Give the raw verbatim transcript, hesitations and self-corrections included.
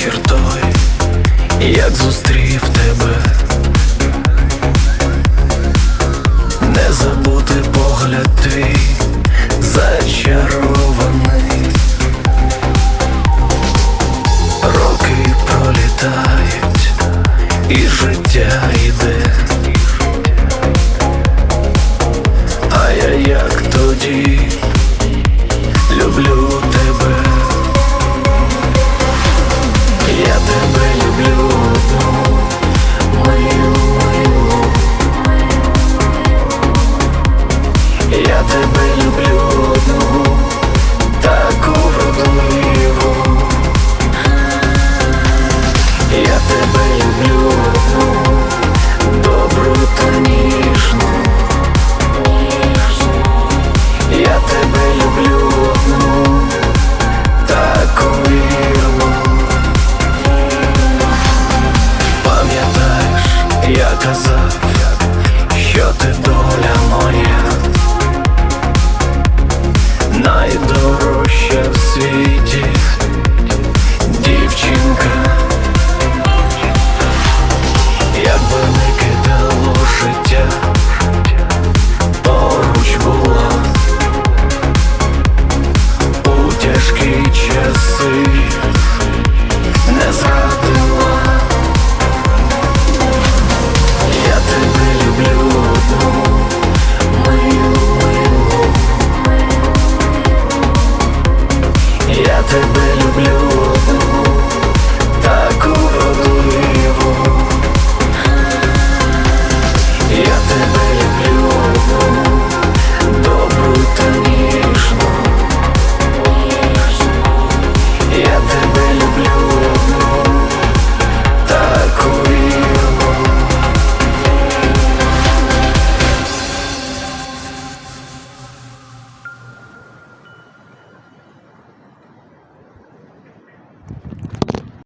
вечір той, як зустрів тебе, не забути погляд твій зачарований. Роки пролітають і життя йде, а я як тоді люблю тебе. Я тебе люблю одну, милу, милу. Я тебе люблю одну, таку вродливу. Я тебе люблю одну, добру та ніжну. Я тебе люблю одну, таку вірну. Пам'ятаєш, я казав, що ти доля моя, найдорожча в світі дівчинка. Якби не кидало життя, поруч була у тяжкі часи, не зрадила. Я тебе люблю одну, милу, милу. Я тебе